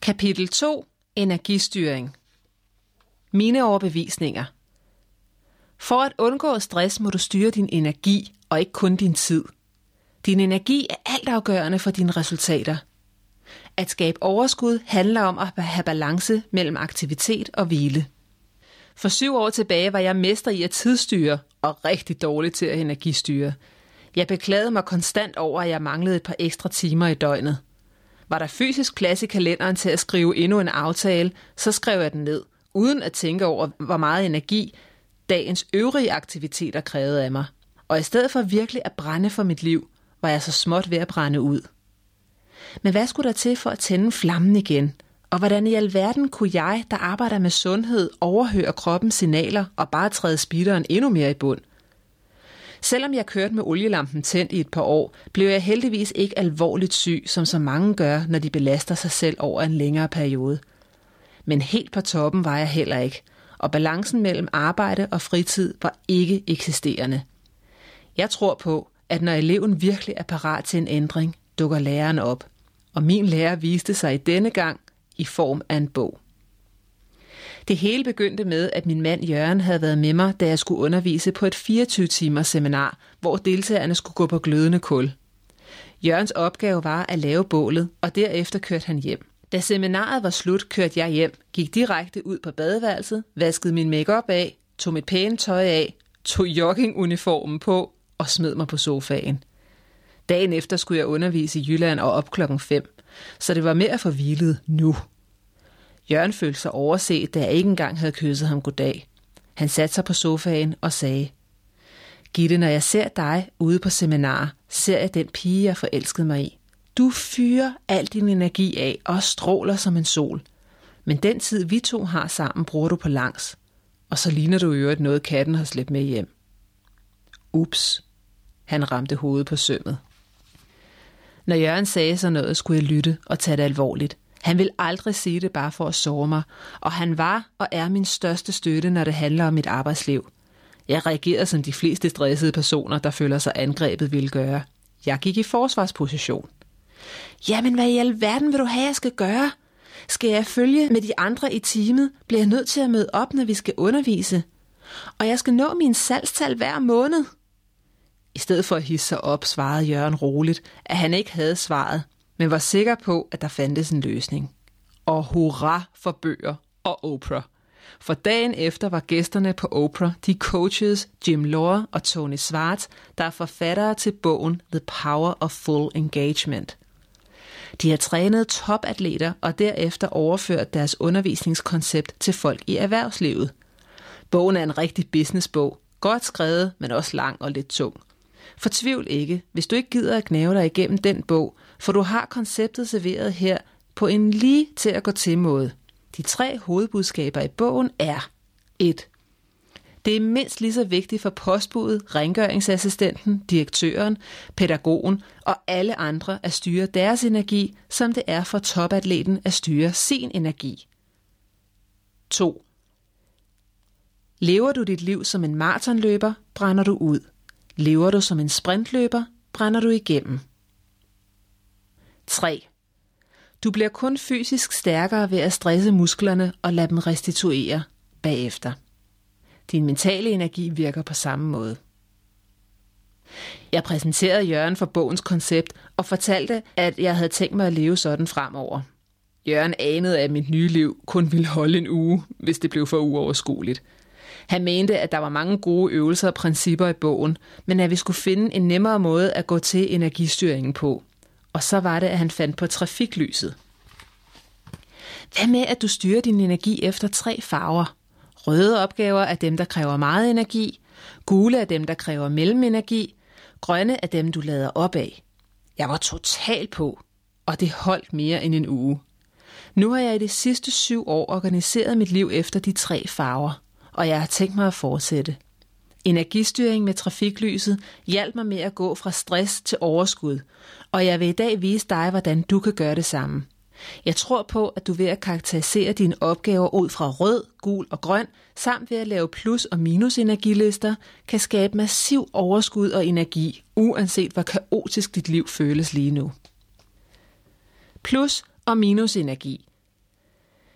Kapitel 2. Energistyring. Mine overbevisninger. For at undgå stress må du styre din energi, og ikke kun din tid. Din energi er altafgørende for dine resultater. At skabe overskud handler om at have balance mellem aktivitet og hvile. For 7 år tilbage var jeg mester i at tidsstyre og rigtig dårlig til at energistyre. Jeg beklagede mig konstant over, at jeg manglede et par ekstra timer i døgnet. Var der fysisk plads i kalenderen til at skrive endnu en aftale, så skrev jeg den ned, uden at tænke over, hvor meget energi dagens øvrige aktiviteter krævede af mig. Og i stedet for virkelig at brænde for mit liv, var jeg så småt ved at brænde ud. Men hvad skulle der til for at tænde flammen igen? Og hvordan i alverden kunne jeg, der arbejder med sundhed, overhøre kroppens signaler og bare træde speederen endnu mere i bund? Selvom jeg kørte med olielampen tændt i et par år, blev jeg heldigvis ikke alvorligt syg, som så mange gør, når de belaster sig selv over en længere periode. Men helt på toppen var jeg heller ikke, og balancen mellem arbejde og fritid var ikke eksisterende. Jeg tror på, at når eleven virkelig er parat til en ændring, dukker læreren op. Og min lærer viste sig i denne gang i form af en bog. Det hele begyndte med, at min mand Jørgen havde været med mig, da jeg skulle undervise på et 24-timers seminar, hvor deltagerne skulle gå på glødende kul. Jørgens opgave var at lave bålet, og derefter kørte han hjem. Da seminaret var slut, kørte jeg hjem, gik direkte ud på badeværelset, vaskede min makeup af, tog mit pæne tøj af, tog jogginguniformen på og smed mig på sofaen. Dagen efter skulle jeg undervise i Jylland og op 5:00, så det var med at få hvilet nu. Jørgen følte sig overset, da jeg ikke engang havde kysset ham goddag. Han satte sig på sofaen og sagde: Gitte, når jeg ser dig ude på seminar, ser jeg den pige, jeg forelskede mig i. Du fyrer al din energi af og stråler som en sol. Men den tid, vi to har sammen, bruger du på langs. Og så ligner du i øvrigt noget, katten har slæbt med hjem. Ups. Han ramte hovedet på sømmet. Når Jørgen sagde sådan noget, skulle jeg lytte og tage det alvorligt. Han vil aldrig sige det bare for at såre mig, og han var og er min største støtte, når det handler om mit arbejdsliv. Jeg reagerede som de fleste stressede personer, der føler sig angrebet, ville gøre. Jeg gik i forsvarsposition. Jamen, hvad i alverden vil du have, jeg skal gøre? Skal jeg følge med de andre i teamet? Bliver jeg nødt til at møde op, når vi skal undervise? Og jeg skal nå mine salgstal hver måned? I stedet for at hisse sig op, svarede Jørgen roligt, at han ikke havde svaret, men var sikker på, at der fandtes en løsning. Og hurra for bøger og Oprah. For dagen efter var gæsterne på Oprah de coaches Jim Lohr og Tony Schwartz, der er forfattere til bogen The Power of Full Engagement. De har trænet topatleter og derefter overført deres undervisningskoncept til folk i erhvervslivet. Bogen er en rigtig businessbog, godt skrevet, men også lang og lidt tung. Fortvivl ikke, hvis du ikke gider at gnave dig igennem den bog, for du har konceptet serveret her på en lige til at gå til måde. De 3 hovedbudskaber i bogen er 1. Det er mindst lige så vigtigt for postbudet, rengøringsassistenten, direktøren, pædagogen og alle andre at styre deres energi, som det er for topatleten at styre sin energi. 2. Lever du dit liv som en maratonløber, brænder du ud. Lever du som en sprintløber, brænder du igennem. 3. Du bliver kun fysisk stærkere ved at stresse musklerne og lade dem restituere bagefter. Din mentale energi virker på samme måde. Jeg præsenterede Jørgen for bogens koncept og fortalte, at jeg havde tænkt mig at leve sådan fremover. Jørgen anede, at mit nye liv kun ville holde en uge, hvis det blev for uoverskueligt. Han mente, at der var mange gode øvelser og principper i bogen, men at vi skulle finde en nemmere måde at gå til energistyringen på. Og så var det, at han fandt på trafiklyset. Hvad med, at du styrer din energi efter 3 farver? Røde opgaver er dem, der kræver meget energi. Gule er dem, der kræver mellemenergi. Grønne er dem, du lader op af. Jeg var totalt på, og det holdt mere end en uge. Nu har jeg i de sidste 7 år organiseret mit liv efter de 3 farver, og jeg har tænkt mig at fortsætte. Energistyring med trafiklyset hjalp mig med at gå fra stress til overskud, og jeg vil i dag vise dig, hvordan du kan gøre det samme. Jeg tror på, at du ved at karakterisere dine opgaver ud fra rød, gul og grøn, samt ved at lave plus- og minusenergilister, kan skabe massiv overskud og energi, uanset hvor kaotisk dit liv føles lige nu. Plus- og minusenergi.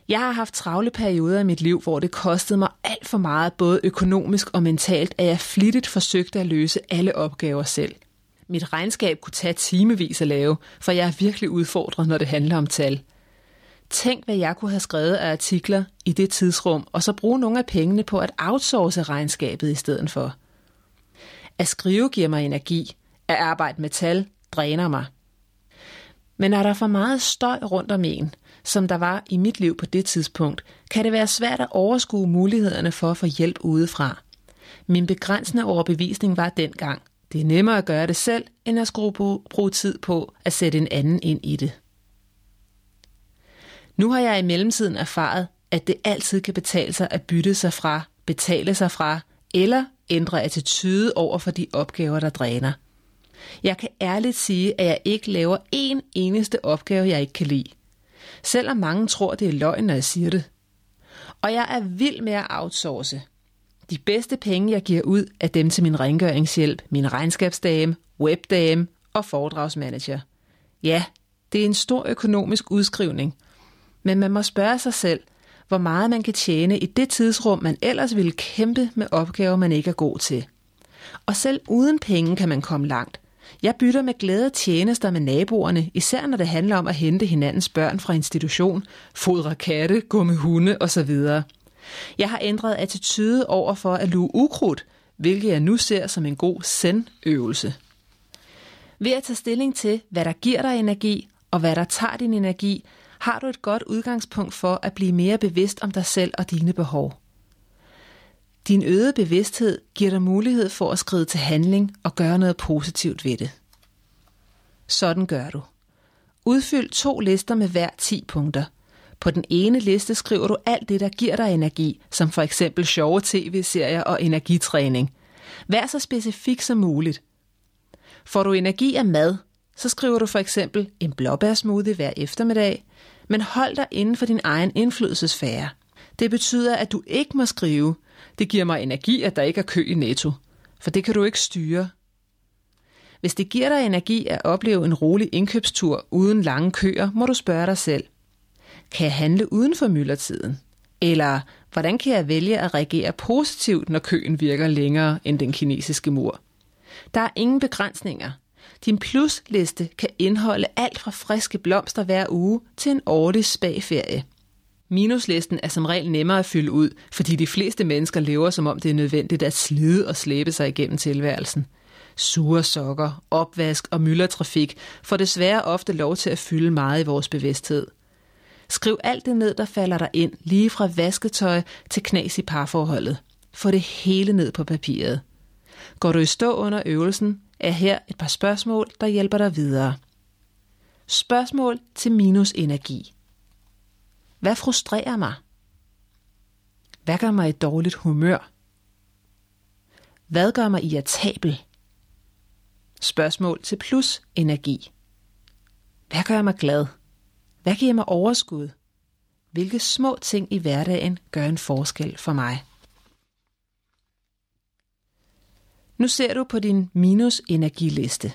Jeg har haft travle perioder i mit liv, hvor det kostede mig alt for meget, både økonomisk og mentalt, at jeg flittigt forsøgte at løse alle opgaver selv. Mit regnskab kunne tage timevis at lave, for jeg er virkelig udfordret, når det handler om tal. Tænk, hvad jeg kunne have skrevet af artikler i det tidsrum, og så bruge nogle af pengene på at outsource regnskabet i stedet for. At skrive giver mig energi. At arbejde med tal dræner mig. Men er der for meget støj rundt om en, som der var i mit liv på det tidspunkt, kan det være svært at overskue mulighederne for at få hjælp udefra. Min begrænsende overbevisning var dengang: det er nemmere at gøre det selv, end at skulle bruge tid på at sætte en anden ind i det. Nu har jeg i mellemtiden erfaret, at det altid kan betale sig at betale sig fra, eller ændre attitude over for de opgaver, der dræner. Jeg kan ærligt sige, at jeg ikke laver en eneste opgave, jeg ikke kan lide. Selvom mange tror, det er løgn, når jeg siger det. Og jeg er vild med at outsource. De bedste penge, jeg giver ud, er dem til min rengøringshjælp, min regnskabsdame, webdame og foredragsmanager. Ja, det er en stor økonomisk udskrivning. Men man må spørge sig selv, hvor meget man kan tjene i det tidsrum, man ellers ville kæmpe med opgaver, man ikke er god til. Og selv uden penge kan man komme langt. Jeg bytter med glæde tjenester med naboerne, især når det handler om at hente hinandens børn fra institution, fodre katte, gå med hunde osv. Jeg har ændret attitude over for at luge ukrudt, hvilket jeg nu ser som en god zen-øvelse. Ved at tage stilling til, hvad der giver dig energi, og hvad der tager din energi, har du et godt udgangspunkt for at blive mere bevidst om dig selv og dine behov. Din øgede bevidsthed giver dig mulighed for at skride til handling og gøre noget positivt ved det. Sådan gør du. Udfyld 2 lister med hver 10 punkter. På den ene liste skriver du alt det, der giver dig energi, som for eksempel sjove tv-serier og energitræning. Vær så specifik som muligt. Får du energi af mad, så skriver du for eksempel en blåbærsmoothie hver eftermiddag, men hold dig inden for din egen indflydelsessfære. Det betyder, at du ikke må skrive: det giver mig energi, at der ikke er kø i Netto, for det kan du ikke styre. Hvis det giver dig energi at opleve en rolig indkøbstur uden lange køer, må du spørge dig selv: kan jeg handle uden for myldretiden? Eller hvordan kan jeg vælge at reagere positivt, når køen virker længere end den kinesiske mur? Der er ingen begrænsninger. Din plusliste kan indeholde alt fra friske blomster hver uge til en årlig spa-ferie. Minuslisten er som regel nemmere at fylde ud, fordi de fleste mennesker lever, som om det er nødvendigt at slide og slæbe sig igennem tilværelsen. Sure sokker, opvask og myldretrafik får desværre ofte lov til at fylde meget i vores bevidsthed. Skriv alt det ned, der falder dig ind, lige fra vasketøj til knas i parforholdet. Få det hele ned på papiret. Går du i stå under øvelsen, er her et par spørgsmål, der hjælper dig videre. Spørgsmål til minusenergi. Hvad frustrerer mig? Hvad gør mig i dårligt humør? Hvad gør mig irritabel? Spørgsmål til plusenergi. Hvad gør mig glad? Hvad giver mig overskud? Hvilke små ting i hverdagen gør en forskel for mig? Nu ser du på din minusenergiliste.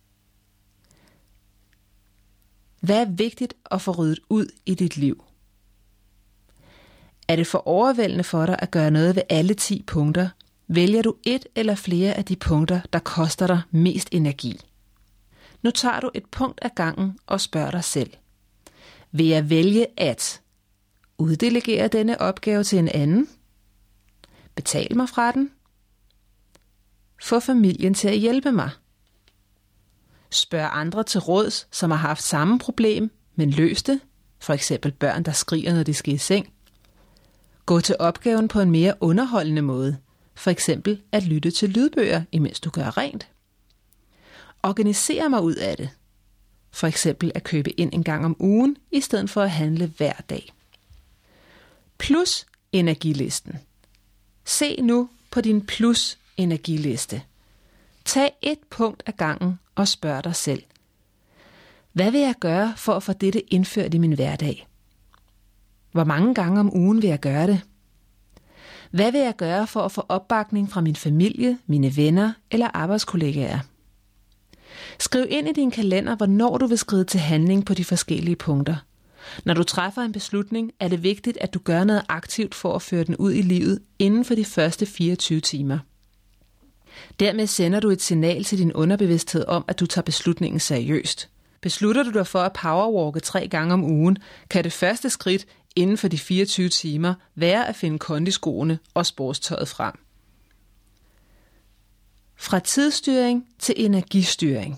Hvad er vigtigt at få ryddet ud i dit liv? Er det for overvældende for dig at gøre noget ved alle 10 punkter, vælger du et eller flere af de punkter, der koster dig mest energi. Nu tager du et punkt ad gangen og spørger dig selv: vil jeg vælge at uddelegere denne opgave til en anden? Betale mig fra den? Få familien til at hjælpe mig? Spørg andre til råds, som har haft samme problem, men løst det, for eksempel børn, der skriger, når de skal i seng? Gå til opgaven på en mere underholdende måde, for eksempel at lytte til lydbøger, imens du gør rent. Organiser mig ud af det, for eksempel at købe ind en gang om ugen, i stedet for at handle hver dag. Plus energilisten. Se nu på din plus energiliste. Tag et punkt ad gangen og spørg dig selv: hvad vil jeg gøre for at få dette indført i min hverdag? Hvor mange gange om ugen vil jeg gøre det? Hvad vil jeg gøre for at få opbakning fra min familie, mine venner eller arbejdskollegaer? Skriv ind i din kalender, hvornår du vil skride til handling på de forskellige punkter. Når du træffer en beslutning, er det vigtigt, at du gør noget aktivt for at føre den ud i livet inden for de første 24 timer. Dermed sender du et signal til din underbevidsthed om, at du tager beslutningen seriøst. Beslutter du dig for at powerwalke 3 gange om ugen, kan det første skridt inden for de 24 timer være at finde kondiskoene og sportstøjet frem. Fra tidsstyring til energistyring.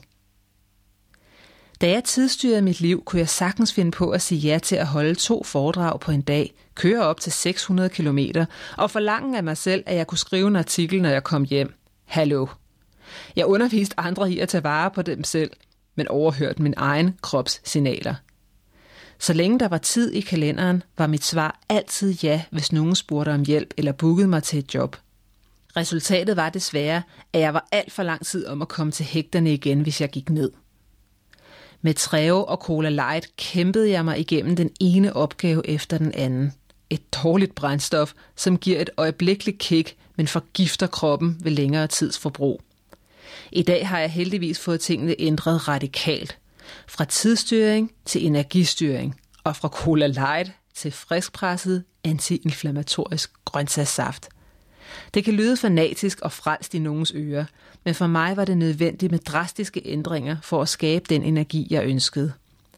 Da jeg tidsstyrede mit liv, kunne jeg sagtens finde på at sige ja til at holde 2 foredrag på en dag, køre op til 600 km og forlange af mig selv, at jeg kunne skrive en artikel, når jeg kom hjem. Hallo. Jeg underviste andre i at tage vare på dem selv, men overhørte min egen krops signaler. Så længe der var tid i kalenderen, var mit svar altid ja, hvis nogen spurgte om hjælp eller bookede mig til et job. Resultatet var desværre, at jeg var alt for lang tid om at komme til hægterne igen, hvis jeg gik ned. Med Treo og Cola Light kæmpede jeg mig igennem den ene opgave efter den anden. Et dårligt brændstof, som giver et øjeblikkeligt kick, men forgifter kroppen ved længere tids forbrug. I dag har jeg heldigvis fået tingene ændret radikalt. Fra tidsstyring til energistyring, og fra Cola Light til friskpresset antiinflammatorisk grøntsagssaft. Det kan lyde fanatisk og frelst i nogens ører, men for mig var det nødvendigt med drastiske ændringer for at skabe den energi, jeg ønskede.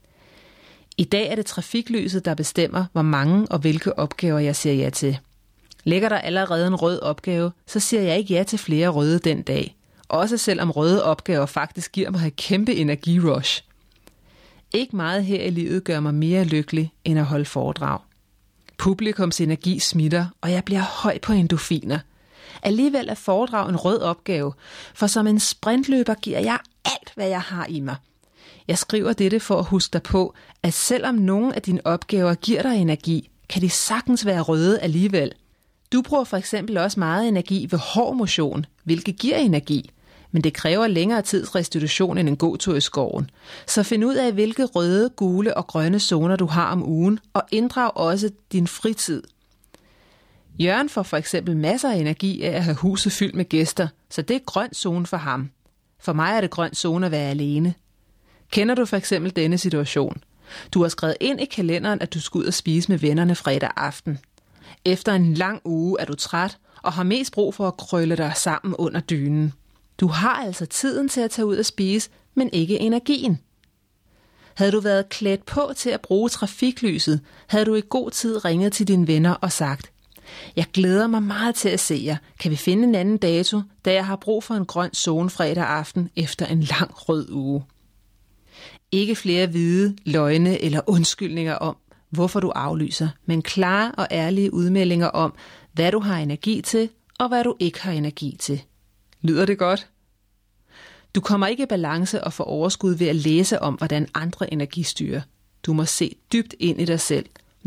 I dag er det trafiklyset, der bestemmer, hvor mange og hvilke opgaver jeg siger ja til. Ligger der allerede en rød opgave, så siger jeg ikke ja til flere røde den dag. Også selvom røde opgaver faktisk giver mig et kæmpe energirush. Ikke meget her i livet gør mig mere lykkelig end at holde foredrag. Publikums energi smitter, og jeg bliver høj på endorfiner. Alligevel er foredrag en rød opgave, for som en sprintløber giver jeg alt, hvad jeg har i mig. Jeg skriver dette for at huske dig på, at selvom nogle af dine opgaver giver dig energi, kan de sagtens være røde alligevel. Du bruger for eksempel også meget energi ved hård motion, hvilket giver energi, men det kræver længere tids restitution end en god tur i skoven. Så find ud af, hvilke røde, gule og grønne zoner du har om ugen, og inddrag også din fritid. Jørgen får for eksempel masser af energi af at have huset fyldt med gæster, så det er grøn zone for ham. For mig er det grøn zone at være alene. Kender du for eksempel denne situation? Du har skrevet ind i kalenderen, at du skal ud og spise med vennerne fredag aften. Efter en lang uge er du træt og har mest brug for at krølle dig sammen under dynen. Du har altså tiden til at tage ud og spise, men ikke energien. Havde du været klædt på til at bruge trafiklyset, havde du i god tid ringet til dine venner og sagt: jeg glæder mig meget til at se jer. Kan vi finde en anden dato, da jeg har brug for en grøn zone fredag aften efter en lang rød uge? Ikke flere hvide, løgne eller undskyldninger om, hvorfor du aflyser, men klare og ærlige udmeldinger om, hvad du har energi til og hvad du ikke har energi til. Lyder det godt? Du kommer ikke i balance og får overskud ved at læse om, hvordan andre energistyrer. Du må se dybt ind i dig selv.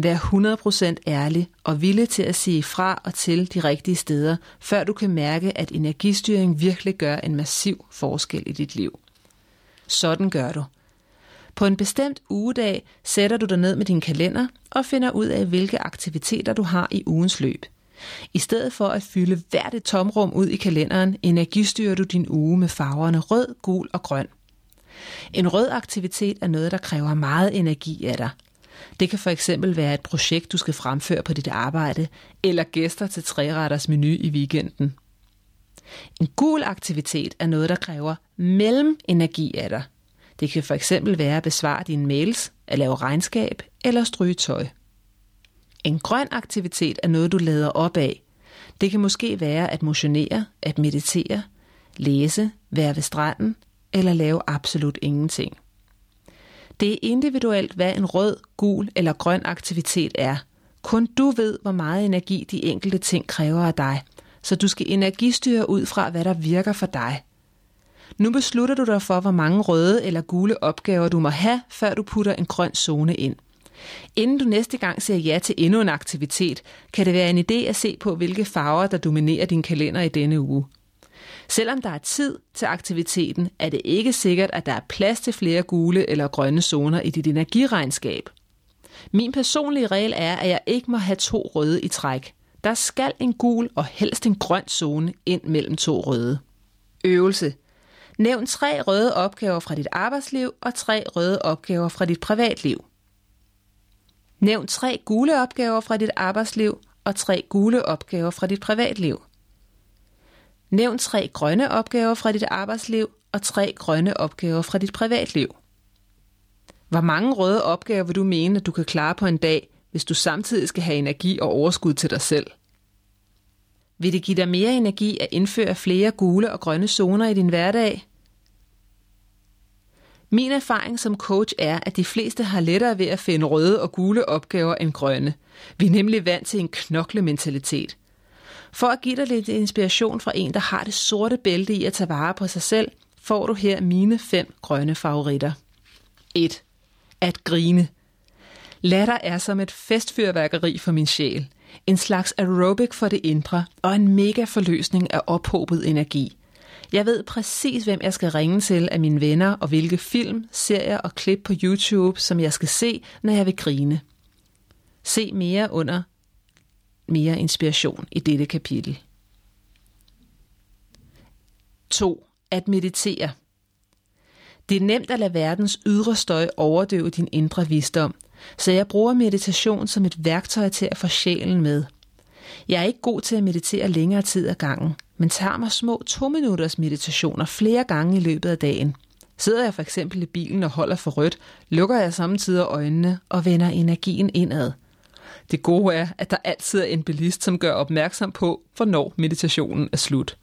Vær 100% ærlig og villig til at sige fra og til de rigtige steder, før du kan mærke, at energistyring virkelig gør en massiv forskel i dit liv. Sådan gør du. På en bestemt ugedag sætter du dig ned med din kalender og finder ud af, hvilke aktiviteter du har i ugens løb. I stedet for at fylde hvert et tomrum ud i kalenderen, energistyrer du din uge med farverne rød, gul og grøn. En rød aktivitet er noget, der kræver meget energi af dig. Det kan for eksempel være et projekt, du skal fremføre på dit arbejde, eller gæster til 3-retters menu i weekenden. En gul aktivitet er noget, der kræver mellem energi af dig. Det kan for eksempel være at besvare dine mails, at lave regnskab eller stryge tøj. En grøn aktivitet er noget, du lader op af. Det kan måske være at motionere, at meditere, læse, være ved stranden eller lave absolut ingenting. Det er individuelt, hvad en rød, gul eller grøn aktivitet er. Kun du ved, hvor meget energi de enkelte ting kræver af dig, så du skal energistyre ud fra, hvad der virker for dig. Nu beslutter du dig for, hvor mange røde eller gule opgaver du må have, før du putter en grøn zone ind. Inden du næste gang siger ja til endnu en aktivitet, kan det være en idé at se på, hvilke farver, der dominerer din kalender i denne uge. Selvom der er tid til aktiviteten, er det ikke sikkert, at der er plads til flere gule eller grønne zoner i dit energiregnskab. Min personlige regel er, at jeg ikke må have 2 røde i træk. Der skal en gul og helst en grøn zone ind mellem 2 røde. Øvelse. Nævn 3 røde opgaver fra dit arbejdsliv og 3 røde opgaver fra dit privatliv. Nævn 3 gule opgaver fra dit arbejdsliv og 3 gule opgaver fra dit privatliv. Nævn 3 grønne opgaver fra dit arbejdsliv og 3 grønne opgaver fra dit privatliv. Hvor mange røde opgaver vil du mene, at du kan klare på en dag, hvis du samtidig skal have energi og overskud til dig selv? Vil det give dig mere energi at indføre flere gule og grønne zoner i din hverdag? Min erfaring som coach er, at de fleste har lettere ved at finde røde og gule opgaver end grønne. Vi er nemlig vant til en knoklementalitet. For at give dig lidt inspiration fra en, der har det sorte bælte i at tage vare på sig selv, får du her mine 5 grønne favoritter. 1. At grine. Latter er som et festfyrværkeri for min sjæl. En slags aerobic for det indre og en mega forløsning af ophobet energi. Jeg ved præcis, hvem jeg skal ringe til af mine venner, og hvilke film, serier og klip på YouTube, som jeg skal se, når jeg vil grine. Se mere under mere inspiration i dette kapitel. 2. At meditere. Det er nemt at lade verdens ydre støj overdøve din indre visdom, så jeg bruger meditation som et værktøj til at få sjælen med. Jeg er ikke god til at meditere længere tid ad gangen, men tager mig små 2-minutters meditationer flere gange i løbet af dagen. Sidder jeg for eksempel i bilen og holder for rødt, lukker jeg samtidig øjnene og vender energien indad. Det gode er, at der altid er en bilist, som gør opmærksom på, hvornår meditationen er slut.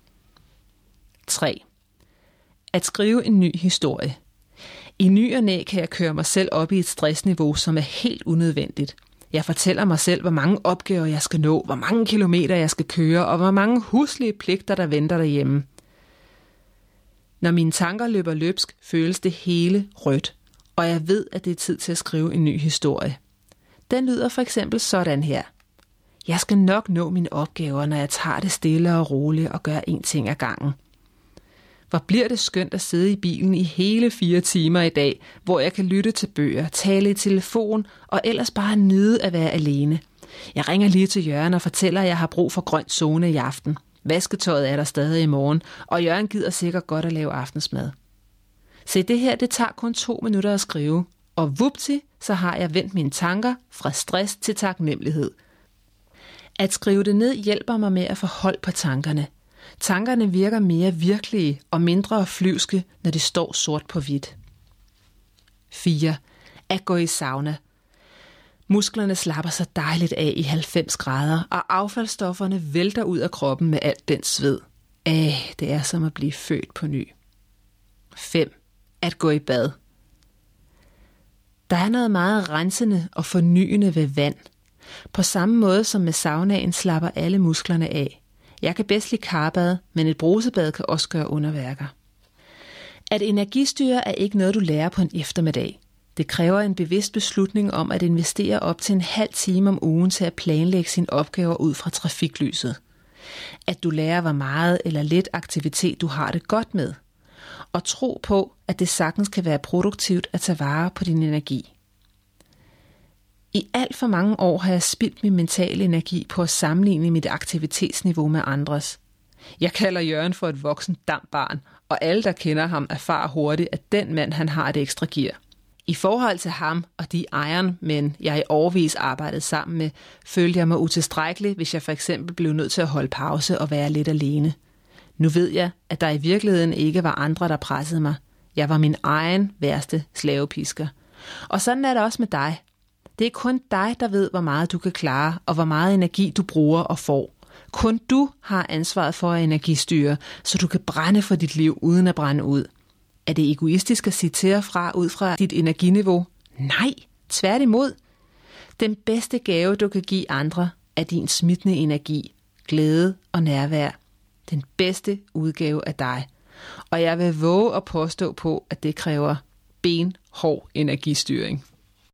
3. At skrive en ny historie. I ny og næ kan jeg køre mig selv op i et stressniveau, som er helt unødvendigt. Jeg fortæller mig selv, hvor mange opgaver jeg skal nå, hvor mange kilometer jeg skal køre, og hvor mange huslige pligter, der venter derhjemme. Når mine tanker løber løbsk, føles det hele rødt, og jeg ved, at det er tid til at skrive en ny historie. Den lyder for eksempel sådan her. Jeg skal nok nå mine opgaver, når jeg tager det stille og roligt og gør én ting ad gangen. Hvor bliver det skønt at sidde i bilen i hele 4 timer i dag, hvor jeg kan lytte til bøger, tale i telefon og ellers bare nyde at være alene. Jeg ringer lige til Jørgen og fortæller, at jeg har brug for grøn zone i aften. Vasketøjet er der stadig i morgen, og Jørgen gider sikkert godt at lave aftensmad. Se, det her, det tager kun 2 minutter at skrive, og vupti, så har jeg vendt mine tanker fra stress til taknemmelighed. At skrive det ned hjælper mig med at få hold på tankerne. Tankerne virker mere virkelige og mindre flyvske, når de står sort på hvidt. 4. At gå i sauna. Musklerne slapper sig dejligt af i 90 grader, og affaldsstofferne vælter ud af kroppen med alt den sved. Det er som at blive født på ny. 5. At gå i bad. Der er noget meget rensende og fornyende ved vand. På samme måde som med saunaen slapper alle musklerne af. Jeg kan bedst lide karbad, men et brusebad kan også gøre underværker. At energistyre er ikke noget, du lærer på en eftermiddag. Det kræver en bevidst beslutning om at investere op til en halv time om ugen til at planlægge sine opgaver ud fra trafiklyset. At du lærer, hvor meget eller lidt aktivitet du har det godt med. Og tro på, at det sagtens kan være produktivt at tage vare på din energi. I alt for mange år har jeg spildt min mentale energi på at sammenligne mit aktivitetsniveau med andres. Jeg kalder Jørgen for et voksen dampbarn, og alle, der kender ham, erfarer hurtigt, at den mand, han har et ekstra gear. I forhold til ham og de Ironmen, jeg i årevis arbejdede sammen med, følte jeg mig utilstrækkelig, hvis jeg for eksempel blev nødt til at holde pause og være lidt alene. Nu ved jeg, at der i virkeligheden ikke var andre, der pressede mig. Jeg var min egen værste slavepisker. Og sådan er det også med dig. Det er kun dig, der ved, hvor meget du kan klare, og hvor meget energi du bruger og får. Kun du har ansvaret for at energistyre, så du kan brænde for dit liv uden at brænde ud. Er det egoistisk at sige til og fra ud fra dit energiniveau? Nej, tværtimod. Den bedste gave, du kan give andre, er din smittende energi, glæde og nærvær. Den bedste udgave af dig. Og jeg vil våge at påstå på, at det kræver benhård energistyring.